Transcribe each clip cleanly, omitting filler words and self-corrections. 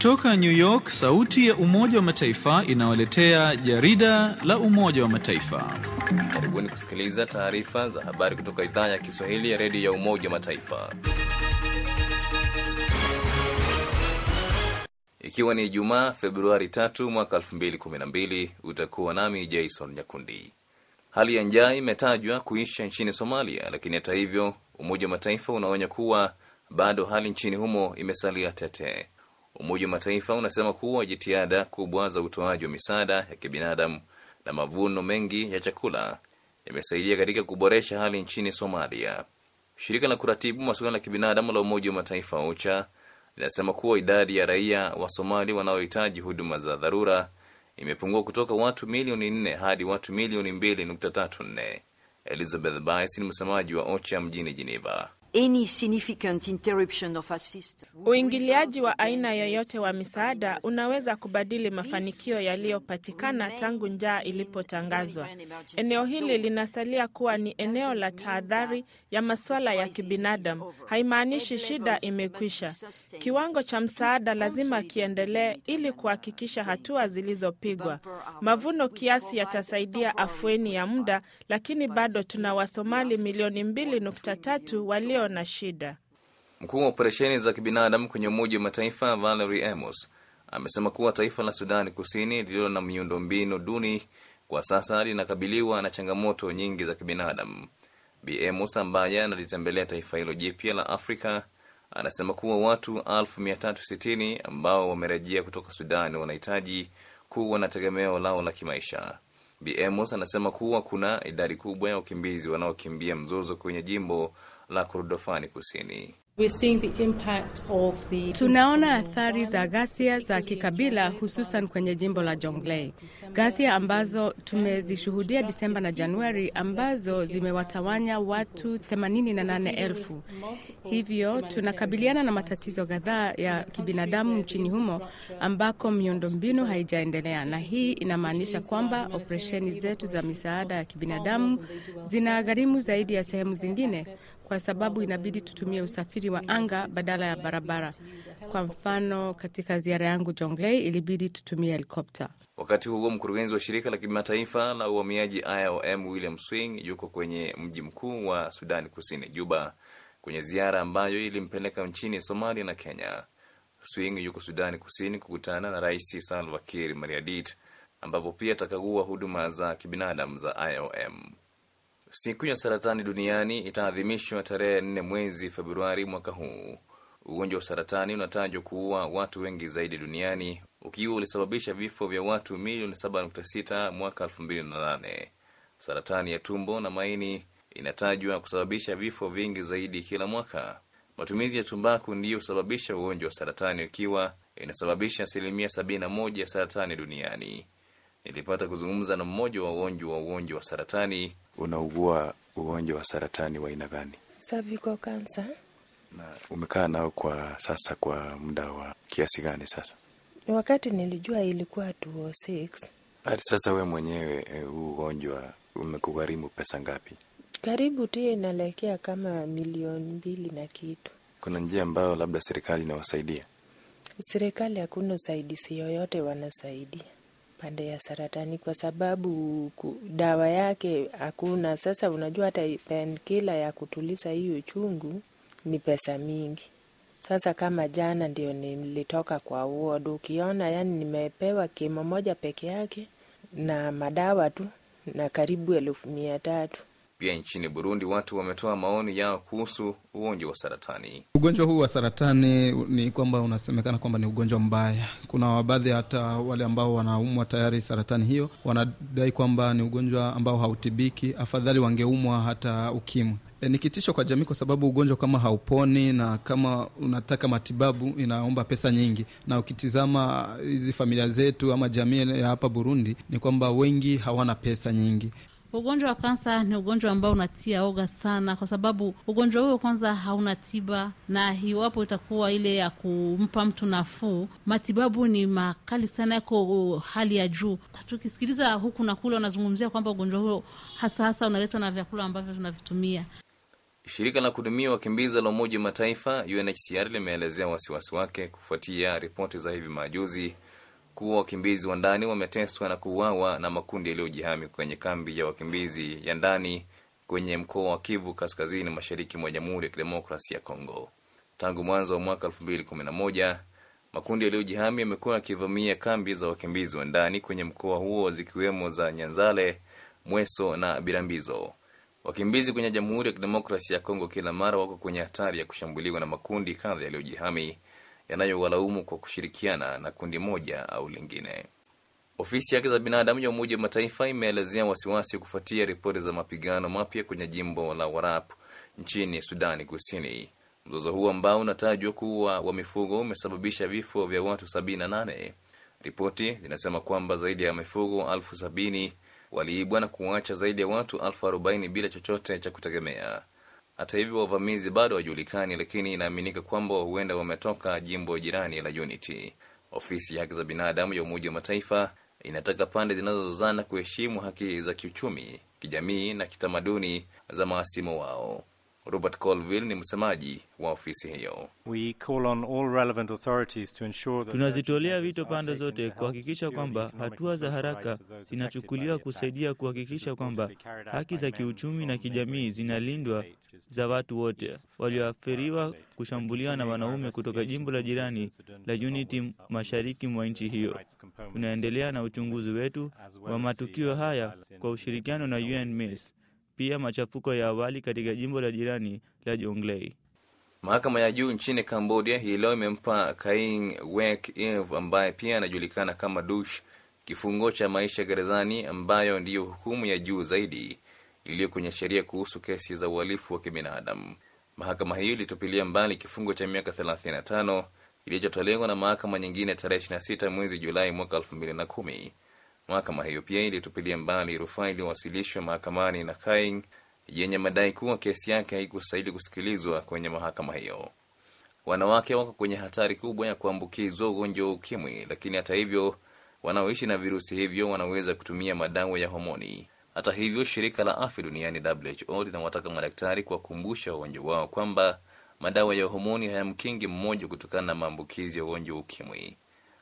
Kutoka New York, sauti ya Umoja wa Mataifa inawaletea jarida la Umoja wa Mataifa. Karibuni kusikiliza taarifa za habari kutoka idhaa ya Kiswahili ya redio ya Umoja wa Mataifa. Ikiwa ni Ijumaa, Februari 3 mwaka 2012, utakuwa nami Jason Nyakundi. Hali ya njaa imetajwa kuisha nchini Somalia, lakini hata hivyo Umoja wa Mataifa unaonya kuwa bado hali nchini humo imesalia tete. Umoja wa Mataifa unasema kuwa jitihada kubwa za utoaji wa misaada ya kibinadamu na mavuno mengi ya chakula yamesaidia katika kuboresha hali nchini Somalia. Shirika la kuratibu masuala ya kibinadamu la Umoja wa Mataifa OCHA linasema kuwa idadi ya raia wa Somalia wanaohitaji huduma za dharura imepungua kutoka watu milioni 4 hadi watu milioni 2.34. Elizabeth Bice ni msemaji wa OCHA mjini Geneva. Any significant interruption of assistance. Uingiliaji wa aina yoyote wa misaada unaweza kubadili mafanikio yaliyopatikana tangu njaa ilipotangazwa. Eneo hili linasalia kuwa ni eneo la tahadhari ya masuala ya kibinadamu. Haimaanishi shida imekwisha. Kiwango cha msaada lazima kiendelee ili kuhakikisha hatua zilizopigwa. Mavuno kiasi yatasaidia afueni ya muda, lakini bado tuna Wasomali milioni 2.3 walio na shida. Mkuu wa operesheni za kibinadamu kwenye Umoja wa Mataifa Valerie Amos amesema kuwa taifa la Sudan Kusini lililo na miundombinu duni kwa sasa linakabiliwa na changamoto nyingi za kibinadamu. Bi Amos ambaye analitembelea taifa hilo jipya la Afrika anasema kuwa watu 1360 ambao wamerejea kutoka Sudan wanahitaji kuwa na tegemeo lao la kimaisha. Bi Amos anasema kuwa kuna idadi kubwa ya wakimbizi wanaokimbia mzozo kwenye jimbo la Kordofani Kusini. Tunaona athari za ghasia za kikabila hususan kwenye jimbo la Jonglei. Ghasia ambazo tumezishuhudia Disemba na Januari ambazo zimewatawanya watu 88,000. Hivyo tunakabiliana na matatizo kadhaa ya kibinadamu nchini humo ambako miundombinu haijaendelea, na hii inamaanisha kwamba operesheni zetu za misaada ya kibinadamu zinagharimu zaidi ya sehemu zingine kwa sababu inabidi tutumie usafiri wa anga badala ya barabara. Kwa mfano, katika ziara yangu Jonglei ilibidi tutumie helikopta. Wakati huo mkurugenzi wa shirika la kimataifa la uhamiaji IOM William Swing yuko kwenye mji mkuu wa Sudan Kusini, Juba, kwenye ziara ambayo ilimpeleka nchini Somalia na Kenya. Swing yuko Sudan Kusini kukutana na Rais Salva Kiir Mayardit, ambapo pia atakagua huduma za kibinadamu za IOM. Siku ya saratani duniani itaadhimishwa tarehe 4 mwezi Februari mwaka huu. Ugonjwa wa saratani unatajwa kuua watu wengi zaidi duniani, ukiwa ulisababisha vifo vya watu milioni 7.6 mwaka 2008. Saratani ya tumbo na maini inatajwa kusababisha vifo vingi zaidi kila mwaka. Matumizi ya tumbaku ndiyo husababisha ugonjwa wa saratani, ukiwa inasababisha 71% ya saratani duniani. Nilipata kuzungumza na mmoja wa ugonjwa wa saratani. Unaugua ugonjwa wa saratani wa aina gani? Cervical cancer. Na umekaa nao kwa sasa kwa muda wa kiasi gani sasa? Wakati nilijua ilikuwa 2006. Hadi sasa we mwenyewe ugonjwa umekugharimu pesa ngapi? Karibu tu inaelekea kama milioni 2 na kitu. Kuna njia ambayo labda serikali inawasaidia? Serikali hakuna usaidizi yoyote wanasaidia pande ya saratani kwa sababu dawa yake hakuna. Sasa unajua hata painkiller ya kutuliza hiyo uchungu ni pesa mingi. Sasa kama jana ndio nilitoka kwa ward, ukiona yani nimepewa kimo moja peke yake na madawa tu na karibu 1,300. Pia nchini Burundi watu wametoa maoni yao kuhusu ugonjwa wa saratani. Ugonjwa huu wa saratani ni kwamba unasemekana kwamba ni ugonjwa mbaya. Kuna baadhi hata wale ambao wanaumwa tayari saratani hiyo wanadai kwamba ni ugonjwa ambao hautibiki, afadhali wangeumwa hata ukimwi. Ni kitisho kwa jamii kwa sababu ugonjwa kama hauponi, na kama unataka matibabu inaomba pesa nyingi. Na ukitizama hizi familia zetu ama jamii ya hapa Burundi ni kwamba wengi hawana pesa nyingi. Ugonjwa wa kansa ni ugonjwa ambao unatia oga sana kwa sababu ugonjwa huo kwanza hauna tiba, na hiwapo itakuwa ile ya kumpa mtu nafuu, matibabu ni makali sana, yako hali ya juu. Tukisikiliza huku na kule wanazungumzia kwamba ugonjwa huo hasa unaletwa na vyakula ambavyo tunavitumia. Shirika la kuhudumia wakimbizi la Umoja wa Mataifa UNHCR limeelezea wasiwasi wake kufuatia ripoti za hivi majuzi kuwa wakimbizi wa ndani wameteswa na kuuawa na makundi yaliyojihami kwenye kambi ya wakimbizi ya ndani kwenye mkoa wa Kivu Kaskazini Mashariki mwa Jamhuri ya Kidemokrasia ya Kongo. Tangu mwanzo wa mwaka 2011, makundi yaliyojihami yamekuwa yakivamia kambi za wakimbizi wa ndani kwenye mkoa huo zikiwemo za Nyanzale, Mweso na Birambizo. Wakimbizi kwenye Jamhuri ya Kidemokrasia ya Kongo kila mara wako kwenye hatari ya kushambuliwa na makundi kadha yaliyojihami yanayowalaumu kwa kushirikiana na kundi moja au lingine. Ofisi ya haki za binadamu ya Umoja wa Mataifa imeelezea wasiwasi kufuatia ripoti za mapigano mapya kwenye jimbo la Warap nchini Sudani Kusini. Mzozo huo ambao unatajwa kuwa wa mifugo umesababisha vifo vya watu 78. Ripoti zinasema kwamba zaidi ya mifugo 70,000 waliibwa na kuacha zaidi ya watu 40,000 bila chochote cha kutegemea. Hata hivyo, wavamizi bado hawajulikani, lakini inaaminika kwamba huenda wametoka jimbo jirani la Unity. Ofisi ya haki za binadamu ya Umoja wa Mataifa inataka pande zinazozozana kuheshimu haki za kiuchumi, kijamii na kitamaduni za mahasimu wao. Robert Colville ni msemaji wa ofisi hiyo. Tunazitolea wito pande zote kuhakikisha kwamba hatua za haraka zinachukuliwa kusaidia kuhakikisha kwamba haki za kiuchumi na kijamii zinalindwa za watu wote walioathiriwa kushambuliwa na wanaume kutoka jimbo la jirani la Unity mashariki mwa nchi hiyo. Tunaendelea na uchunguzi wetu wa matukio haya kwa ushirikiano na UNMISS. Pia machafuko ya awali katika jimbo la jirani la Jonglei. Mahakama ya juu nchini Cambodia hii leo imempa Kaing Wek Ev ambaye pia anajulikana kama Dush kifungo cha maisha gerezani, ambayo ndiyo hukumu ya juu zaidi iliyo kwenye sheria kuhusu kesi za uhalifu wa kibinadamu. Mahakama hiyo ilitupilia mbali kifungo cha miaka 35 kilichotolewa na mahakama nyingine tarehe 26 mwezi Julai mwaka 2010. Mahakama hiyo pia ilitupilia mbali rufaa iliyowasilishwa mahakamani na Kaing yenye madai kuwa kesi yake haikustahili kusikilizwa kwenye mahakama hiyo. Wanawake wako kwenye hatari kubwa ya kuambukizwa ugonjwa wa ukimwi, lakini hata hivyo wanaoishi na virusi hivyo wanaweza kutumia madawa ya homoni. Hata hivyo, shirika la afya duniani WHO linawataka madaktari kuwakumbusha wagonjwa wao kwamba madawa ya homoni hayamkingi mmoja kutokana na maambukizi ya ugonjwa wa ukimwi.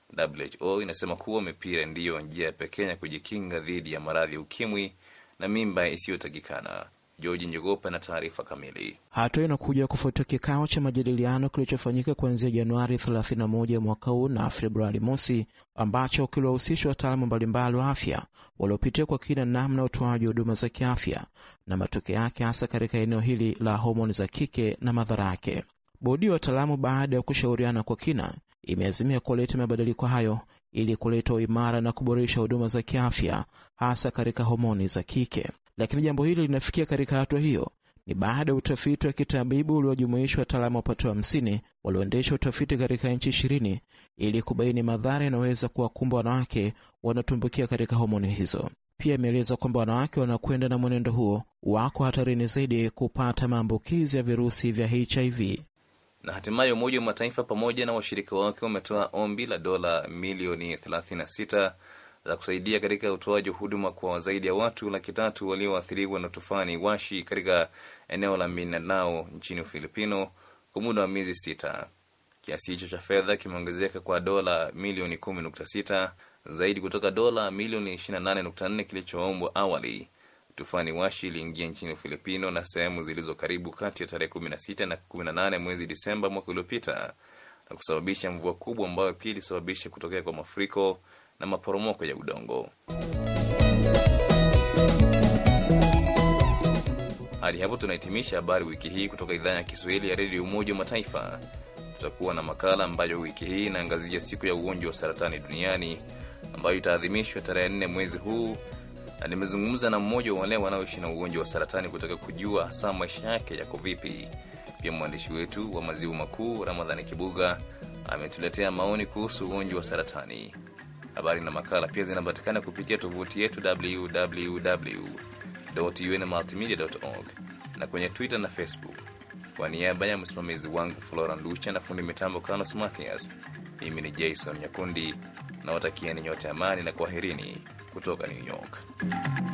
WHO inasema kuwa mipira ndiyo njia pekee ya kujikinga dhidi ya maradhi ya ukimwi na mimba isiyotakikana. George Njogopa na taarifa kamili. Hatua inakuja kufuatia kikao cha majadiliano kilichofanyika kuanzia Januari 31 mwaka huu na Februari mosi, ambacho kiliwahusisha wataalamu mbalimbali wa afya waliopitia kwa kina namna utoaji huduma za kiafya na matokeo yake hasa katika eneo hili la homoni za kike na madhara yake. Bodi ya wataalamu baada ya kushauriana kwa kina imeazimia kuleta mabadiliko hayo ili kuleta uimara na kuboresha huduma za kiafya hasa katika homoni za kike. Lakini jambo hili linafikia katika hatua hiyo ni baada ya utafiti wa kitabibu uliojumuisha wataalamu wapatao 50 walioendesha utafiti katika nchi 20 ili kubaini madhara yanayoweza kuwakumba wanawake wanatumbukia katika homoni hizo. Pia imeeleza kwamba wanawake wanakwenda na mwenendo huo wako hatarini zaidi kupata maambukizi ya virusi vya HIV. Na hatimaye Umoja wa Mataifa pamoja na washirika wake wametoa ombi la dola milioni 36 za kusaidia katika utoaji huduma kwa zaidi ya watu 300,000 walioathiriwa na tufani Washi katika eneo la Mindanao nchini Ufilipino kwa muda wa miezi 6. Kiasi hicho cha fedha kimeongezeka kwa dola milioni 10.6 zaidi kutoka dola milioni 28.4 kilichoombwa awali. Tufani Washi iliingia nchini Ufilipino na sehemu zilizo karibu kati ya tarehe 16 na 18 mwezi Disemba mwaka uliopita na kusababisha mvua kubwa ambayo pia ilisababisha kutokea kwa mafuriko na maporomoko ya udongo. Hadi hapo tunahitimisha habari wiki hii kutoka idhaa ya Kiswahili ya Radio Umoja wa Mataifa. Tutakuwa na makala ambayo wiki hii inaangazia siku ya ugonjwa wa saratani duniani ambayo itaadhimishwa tarehe 4 mwezi huu. Na nimezungumza na mmoja wa wale wanaoishi na ugonjwa wa saratani kutaka kujua hasa maisha yake yako vipi. Pia mwandishi wetu wa Maziwa Makuu Ramadhani Kibuga ametuletea maoni kuhusu ugonjwa wa saratani. Habari na makala pia zinapatikana kupitia tovuti yetu www.unmultimedia.org na kwenye Twitter na Facebook. Kwa niaba ya msimamizi wangu Flora Nducha na fundi mitambo Carlos Mathias, mimi ni Jason Nyakundi na watakieni nyote amani na kwaherini kutoka New York.